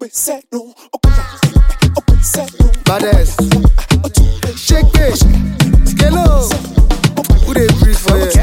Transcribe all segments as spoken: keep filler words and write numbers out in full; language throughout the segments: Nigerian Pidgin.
Baddest. Shake it. Skelo. Who they breathe for you?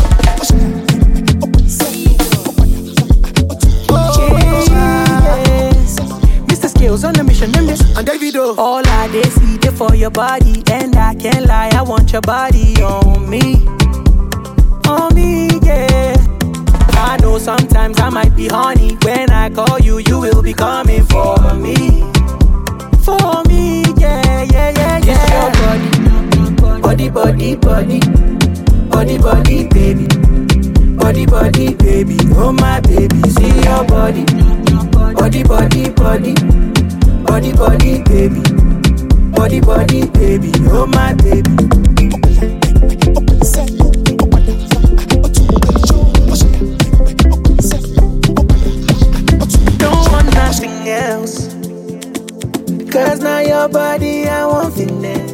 Mister Skills on the mission, them this. And Davido. All I dey see dey for your body, and I can't lie, I want your body on me, on me, yeah. I know sometimes I might be horny. When I call you, you will be coming for me, for me, yeah, yeah, yeah, yeah. It's your body, body, body, body, body, body, baby, body, body, baby, oh my baby. See your body, body, body, body, body, body, baby, body, body, baby, oh my baby. Don't want nothing else, cause now your body I want finesse.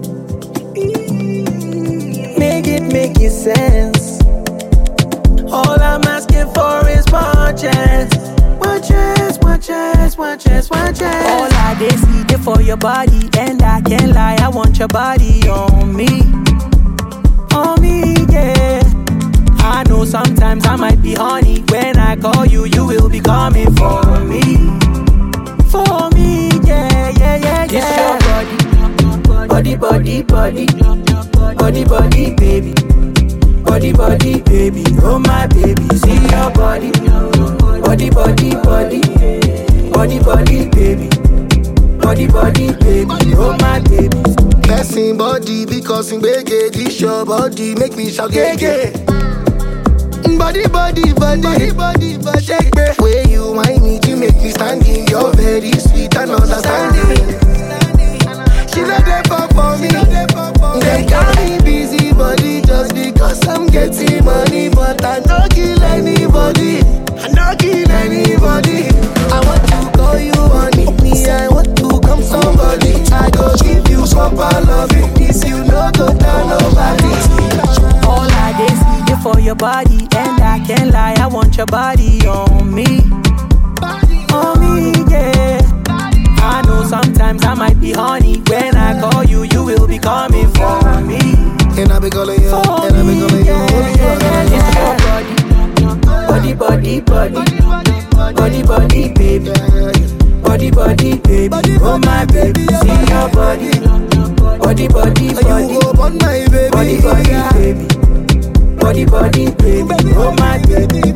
Make it make it sense. All I'm asking for is one chance, one chance, one chance, one chance, one chance. All I dey see dey for your body, and I can't lie, I want your body on me, on me, yeah. I know sometimes I might be horny. When I call you, you will be coming for me, for me, yeah, yeah, yeah, yeah. It's your body, body, body, body, body, body, baby, body, body, baby, oh my baby. See your body, body, body, body, body, body, baby, body, body, baby, oh my baby. Blessing body because in bege. This your body make me shout gege. Body, body, body, body, body, body. Shake me. Way you whine me, you make me standing. You're very sweet and understanding. She not there for me. They got me busy body just because I'm getting money, but I don't kill anybody. I don't kill anybody. I want to call you honey, me. I want to come somebody. I go give you proper loving. This you no go down nobody. All I dey see dey for your body, and I can't lie, I want your body on me, on me, yeah. I know sometimes I might be horny. When I call you, you will be coming for me, And I be calling you, for and I be me, calling you. yeah, yeah, yeah, yeah. Body, body, body, body, body, baby, body, body, baby, oh my baby. See your body, body, body, body, You go on my baby. body, body, baby, body, body, baby, oh my baby.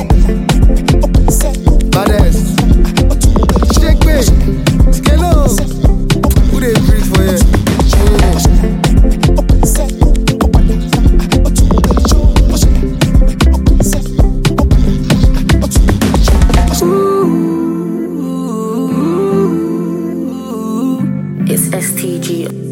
Baddest. Shake me. Skelo. Who they breathe for you? It's S T G.